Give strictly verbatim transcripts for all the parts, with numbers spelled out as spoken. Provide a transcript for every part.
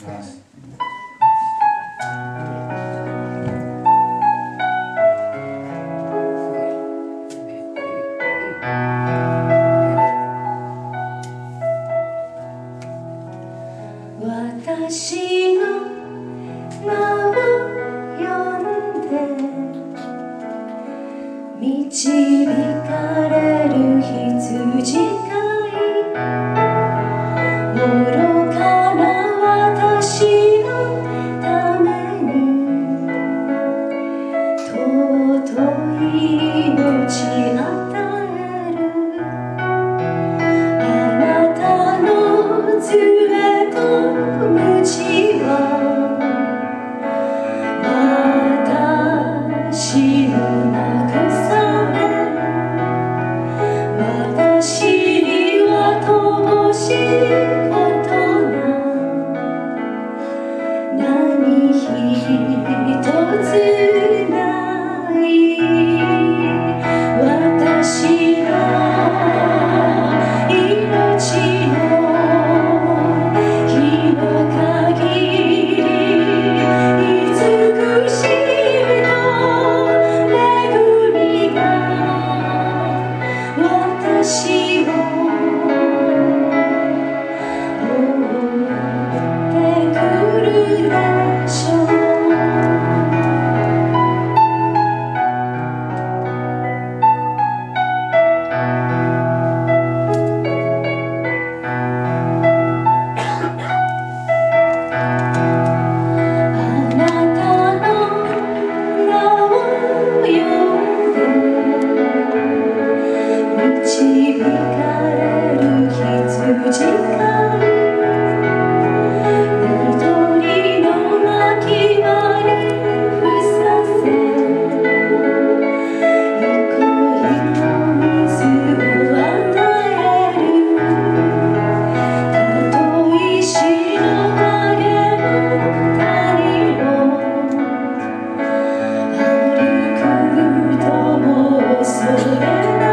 私の名を呼んで導かれる羊飼い、愚かな私のために尊い命与える。あなたの杖と鞭は私の慰め、私には乏しいことが何一つない。私の命の日の限り慈しみと恵みが私を覆ってくるでしょう。導かれる羊飼い、緑の牧場にふさせ、憩いの水を与える。たとえ死の影の谷を歩くとも恐れない。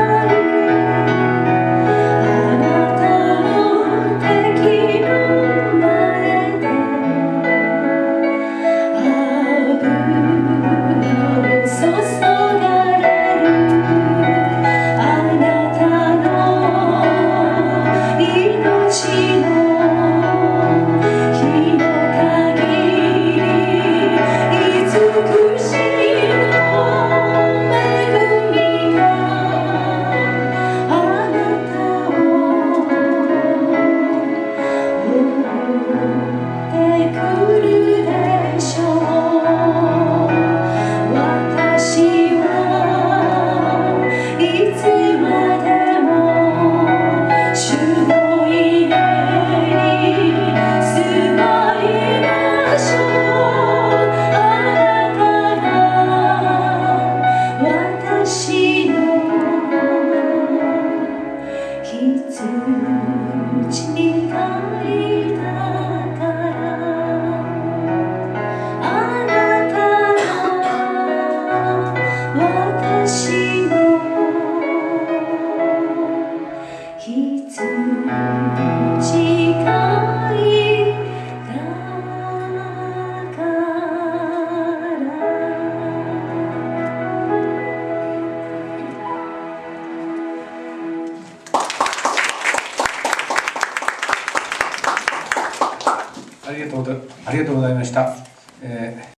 ありがとうございました。えー